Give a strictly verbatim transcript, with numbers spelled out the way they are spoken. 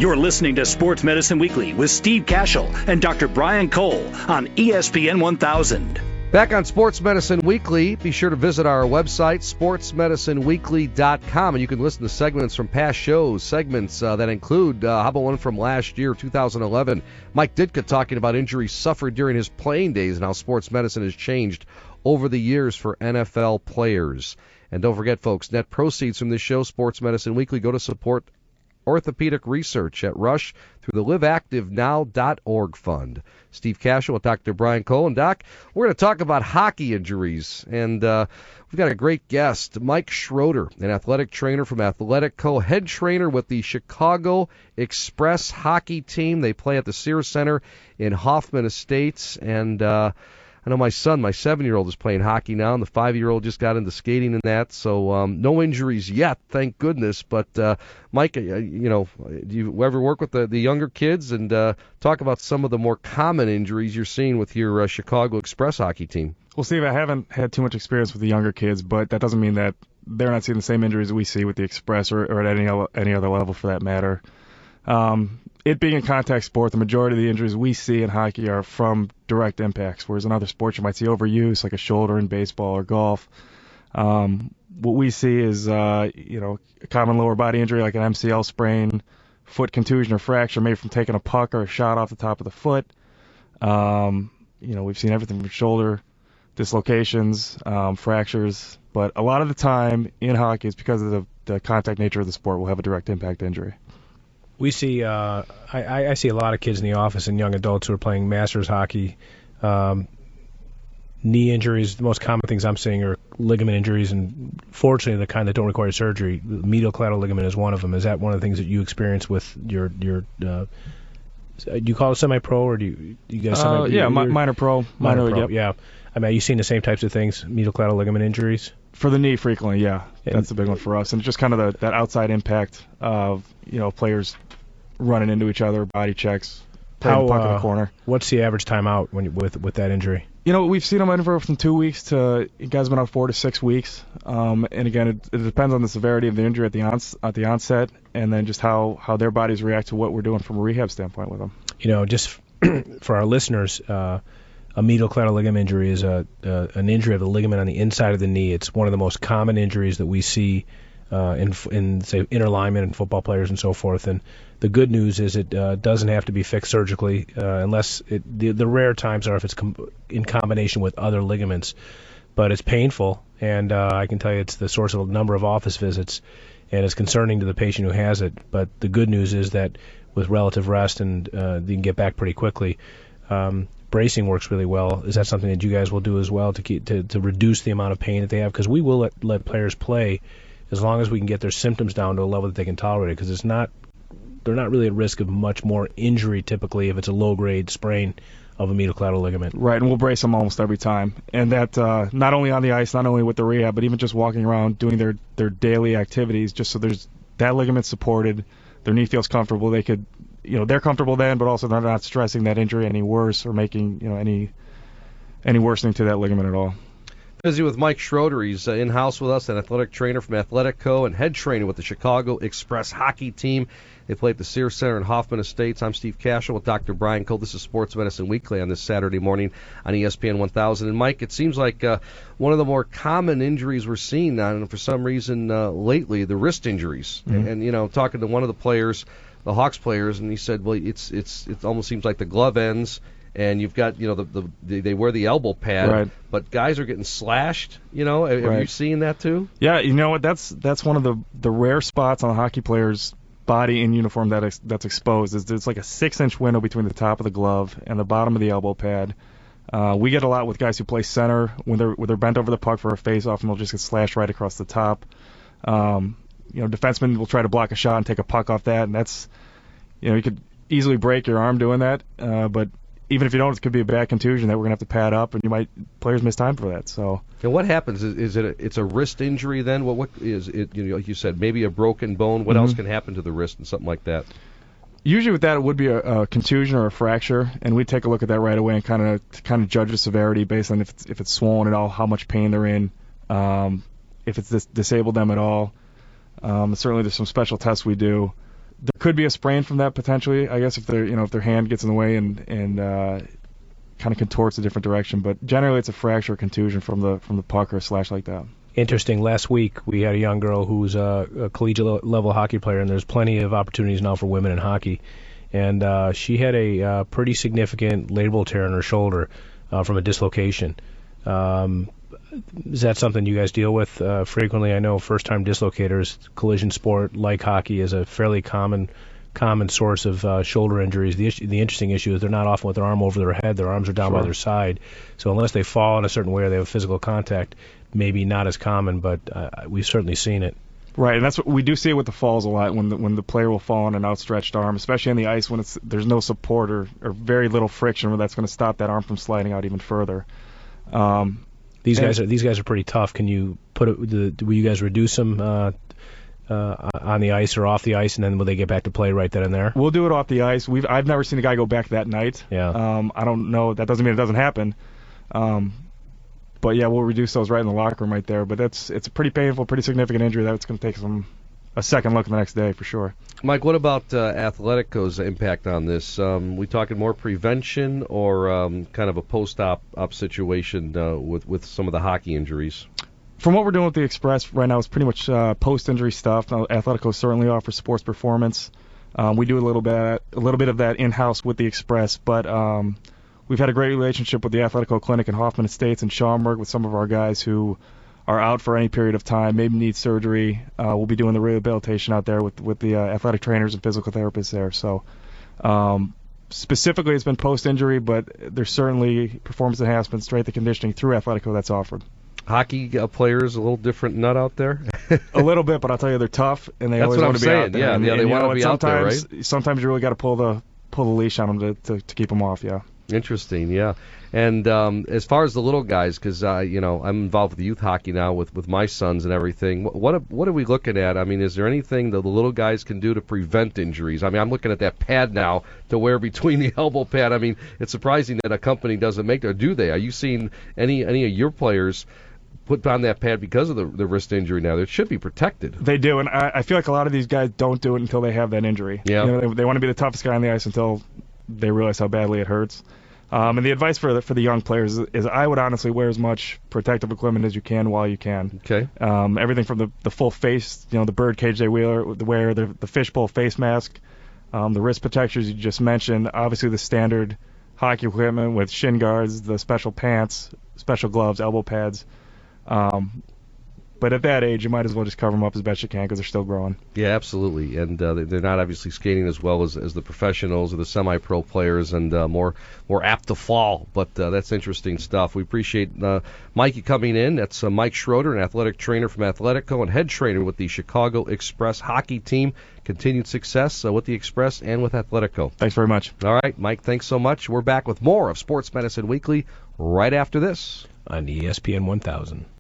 You're listening to Sports Medicine Weekly with Steve Cashel and Doctor Brian Cole on E S P N one thousand. Back on Sports Medicine Weekly, be sure to visit our website, sports medicine weekly dot com, and you can listen to segments from past shows, segments uh, that include, uh, how about one from last year, two thousand eleven, Mike Ditka talking about injuries suffered during his playing days and how sports medicine has changed over the years for N F L players. And don't forget, folks, net proceeds from this show, Sports Medicine Weekly, go to support orthopedic research at Rush through the live active now dot org fund. Steve Cashel with Doctor Brian Cole. And, Doc, we're going to talk about hockey injuries. And uh, we've got a great guest, Mike Schroeder, an athletic trainer from Athletic Co., head trainer with the Chicago Express hockey team. They play at the Sears Center in Hoffman Estates. And uh, I know my son, my seven-year-old, is playing hockey now, and the five-year-old just got into skating and that. So um, no injuries yet, thank goodness. But, uh, Mike, uh, you know, do you ever work with the, the younger kids and uh, talk about some of the more common injuries you're seeing with your uh, Chicago Express hockey team? Well, Steve, I haven't had too much experience with the younger kids, but that doesn't mean that they're not seeing the same injuries that we see with the Express or, or at any, any other level for that matter. Um, It being a contact sport, the majority of the injuries we see in hockey are from direct impacts, whereas in other sports you might see overuse, like a shoulder in baseball or golf. Um, what we see is, uh, you know, a common lower body injury like an M C L sprain, foot contusion or fracture, maybe from taking a puck or a shot off the top of the foot. Um, you know, we've seen everything from shoulder dislocations, um, fractures, but a lot of the time in hockey it's because of the, the contact nature of the sport we'll have a direct impact injury. We see, uh, I, I see a lot of kids in the office and young adults who are playing masters hockey. Um, knee injuries, the most common things I'm seeing are ligament injuries, and fortunately the kind that don't require surgery. Medial collateral ligament is one of them. Is that one of the things that you experience with your, your uh, do you call it semi-pro, or do you, you guys semi uh, Yeah, mi- minor pro. Minor, minor pro, yep. yeah. I mean, are you seeing the same types of things, medial collateral ligament injuries? For the knee, frequently, yeah. And that's the big one for us. And just kind of the, that outside impact of, you know, players running into each other, body checks, playing the puck uh, in the corner. What's the average time out when you, with with that injury? You know, we've seen them anywhere from two weeks to, guys been out four to six weeks. Um, and again, it, it depends on the severity of the injury at the ons- at the onset, and then just how, how their bodies react to what we're doing from a rehab standpoint with them. You know, just for our listeners, uh, a medial collateral ligament injury is a uh, an injury of the ligament on the inside of the knee. It's one of the most common injuries that we see uh, in, in say, inner linemen and football players and so forth. And the good news is it uh, doesn't have to be fixed surgically uh, unless it, the, the rare times are if it's com- in combination with other ligaments. But it's painful, and uh, I can tell you it's the source of a number of office visits, and it's concerning to the patient who has it. But the good news is that with relative rest and uh, you can get back pretty quickly. Um, bracing works really well. Is that something that you guys will do as well to keep to, to reduce the amount of pain that they have? Because we will let, let players play as long as we can get their symptoms down to a level that they can tolerate it, because it's not they're not really at risk of much more injury typically if it's a low-grade sprain of a medial collateral ligament. Right, and we'll brace them almost every time. And that uh, not only on the ice, not only with the rehab, but even just walking around doing their, their daily activities, just so there's that ligament supported, their knee feels comfortable. They could, you know, they're comfortable then, but also they're not stressing that injury any worse or making, you know, any any worsening to that ligament at all. Busy with Mike Schroeder. He's uh, in-house with us, an athletic trainer from Athletic Co. and head trainer with the Chicago Express hockey team. They play at the Sears Center in Hoffman Estates. I'm Steve Cashel with Doctor Brian Cole. This is Sports Medicine Weekly on this Saturday morning on E S P N one thousand. And, Mike, it seems like uh, one of the more common injuries we're seeing now, and for some reason uh, lately, the wrist injuries. Mm-hmm. And, and, you know, talking to one of the players, the Hawks players, and he said, well, it's it's it almost seems like the glove ends, and you've got, you know, the, the, the they wear the elbow pad, right. But guys are getting slashed, you know. Have right. you seen that too? Yeah, you know what? That's that's one of the, the rare spots on a hockey player's body in uniform that ex, that's exposed. Is there's like a six-inch window between the top of the glove and the bottom of the elbow pad. Uh, we get a lot with guys who play center when they're when they're bent over the puck for a face-off, and they'll just get slashed right across the top. Um, you know, defensemen will try to block a shot and take a puck off that, and that's, you know, you could easily break your arm doing that. Uh, but even if you don't, it could be a bad contusion that we're gonna have to pad up, and you might players miss time for that. So. And what happens? Is, is it a, it's a wrist injury then? What what is it? You know, like you said, maybe a broken bone. What mm-hmm. else can happen to the wrist and something like that? Usually with that, it would be a, a contusion or a fracture, and we take a look at that right away and kind of kind of judge the severity based on if it's, if it's swollen at all, how much pain they're in, um, if it's dis- disabled them at all. Um, certainly, there's some special tests we do there could be a sprain from that potentially. I guess if their you know if their hand gets in the way and and uh, kind of contorts a different direction. But generally, it's a fracture or contusion from the from the puck or a slash like that. Interesting. Last week we had a young girl who's a, a collegiate level hockey player, and there's plenty of opportunities now for women in hockey. And uh, she had a uh, pretty significant labral tear in her shoulder uh, from a dislocation. Um, is that something you guys deal with uh, frequently? I know first-time dislocators, collision sport like hockey, is a fairly common common source of uh, shoulder injuries. The issue, the interesting issue is they're not often with their arm over their head. Their arms are down Sure. by their side. So unless they fall in a certain way or they have physical contact, maybe not as common, but uh, we've certainly seen it. Right, and that's what we do see it with the falls a lot. When the when the player will fall on an outstretched arm, especially on the ice, when it's there's no support or, or very little friction, where that's going to stop that arm from sliding out even further. Um, these and, guys are these guys are pretty tough. Can you put it? The, will you guys reduce them uh, uh, on the ice or off the ice, and then will they get back to play right then and there? We'll do it off the ice. We've I've never seen a guy go back that night. Yeah. Um, I don't know. That doesn't mean it doesn't happen. Um, But yeah, we'll reduce those right in the locker room right there. But that's it's a pretty painful, pretty significant injury that's going to take some a second look the next day for sure. Mike, what about uh, Athletico's impact on this? Um, we talking more prevention or um, kind of a post-op op situation uh, with with some of the hockey injuries? From what we're doing with the Express right now, it's pretty much uh, post-injury stuff. Now, Athletico certainly offers sports performance. Um, we do a little bit a little bit of that in-house with the Express, but um, we've had a great relationship with the Athletico Clinic in Hoffman Estates and Schaumburg with some of our guys who are out for any period of time, maybe need surgery. Uh, we'll be doing the rehabilitation out there with with the uh, athletic trainers and physical therapists there. So um, specifically, it's been post-injury, but there's certainly performance enhancement, strength and conditioning through Athletico that's offered. Hockey uh, players a little different nut out there. A little bit, but I'll tell you they're tough and they That's always what want I'm to be saying. out there. Yeah, and, yeah, they and, want you know, to be and out there, sometimes, right? Sometimes you really got to pull the pull the leash on them to, to, to keep them off. Yeah. Interesting, yeah. And um, as far as the little guys, because uh, you know I'm involved with youth hockey now with, with my sons and everything. What what, what are we looking at? I mean, is there anything that the little guys can do to prevent injuries? I mean, I'm looking at that pad now to wear between the elbow pad. I mean, it's surprising that a company doesn't make that. Do they? Are you seeing any any of your players put on that pad because of the, the wrist injury now? It should be protected. They do, and I, I feel like a lot of these guys don't do it until they have that injury. Yeah. You know, they, they want to be the toughest guy on the ice until they realize how badly it hurts. Um, and the advice for the, for the young players is, is I would honestly wear as much protective equipment as you can while you can. Okay. Um, everything from the, the full face, you know, the bird cage they wear, wear the, the fishbowl face mask, um, the wrist protectors you just mentioned, obviously the standard hockey equipment with shin guards, the special pants, special gloves, elbow pads. Um, but at that age, you might as well just cover them up as best you can because they're still growing. Yeah, absolutely. And uh, they're not obviously skating as well as, as the professionals or the semi-pro players, and uh, more more apt to fall. But uh, that's interesting stuff. We appreciate uh, Mikey coming in. That's uh, Mike Schroeder, an athletic trainer from Athletico and head trainer with the Chicago Express hockey team. Continued success uh, with the Express and with Athletico. Thanks very much. All right, Mike, thanks so much. We're back with more of Sports Medicine Weekly right after this On E S P N one thousand.